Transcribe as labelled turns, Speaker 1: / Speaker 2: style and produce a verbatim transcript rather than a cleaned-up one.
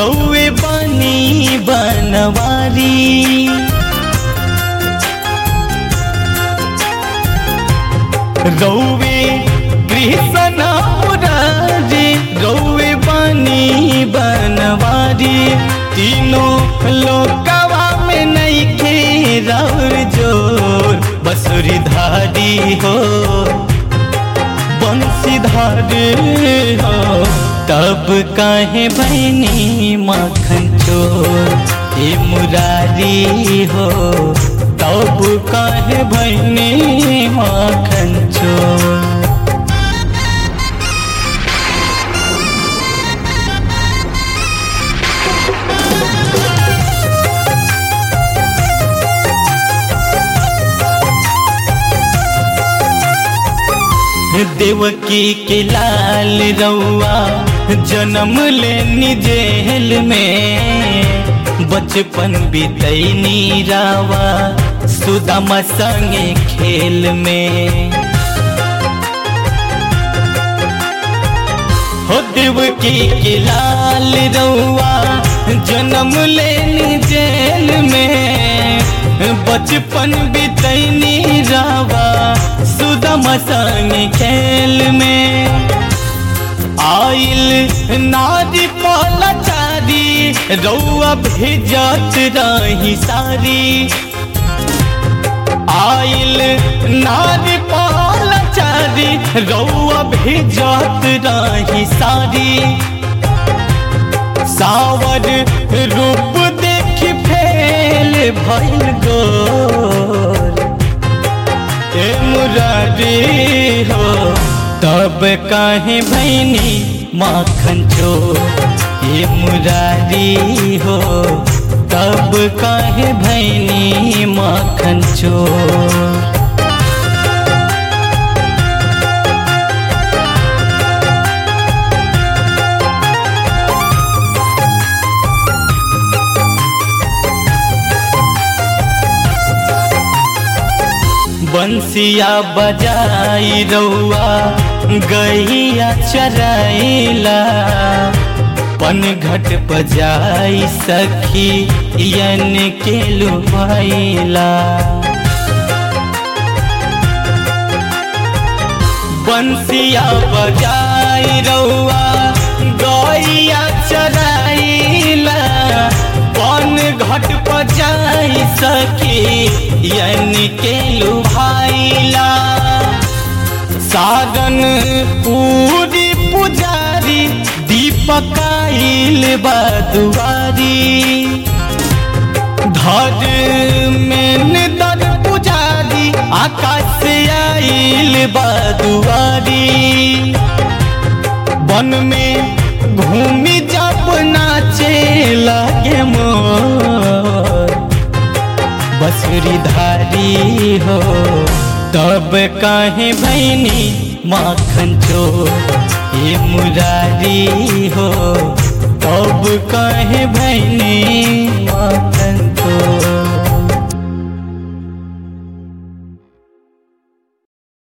Speaker 1: रौवे बनी बनवारी रौवे कृष्ण मुरारी रौवे बनी बनवारी तीनों लोकवा में नइखे राउर जोर बसुरी धारी हो बंसीधारी हो तब काहे बहनी माखन चोर हे मुरारी हो तब काहे बहनी माखन चोर। देवकी के लाल रउआ जन्म लेनी जेल में बचपन बीतैनी रावा सुदामा संगे खेल में हो देवकी के लाल रउआ जन्म लेनी जेल में बचपन बीतैनी रावा सुदामा संगे खेल में आइल नारी पलाचारी रउआ भेजत रही सारी आइल नारी पलाचारी रउआ भेजत रही सारी सावर रूप देख फेल भइल गोर ए मुरारी हो तब काहे भैनी माखन चोर ए मुरारी हो तब काहे भैनी माखन चोर। बंसिया बजाई रउआ गैया चराइला पन घट बजाई सखी यन के लुभाइला बंसिया बजाई रउआ गैया चराइला पन घट बजाई सखी यन के लुभाइला सारन पूरी पुजारी दीपक आइल बदुआरी धर में दर पुजारी आकाश से आइल बदुआरी वन में घूमी जब नाचे लगे मोर बसुरी धारी हो तब काहे भैनी माखन चोर हे मुरारी हो तब काहे भैनी माखन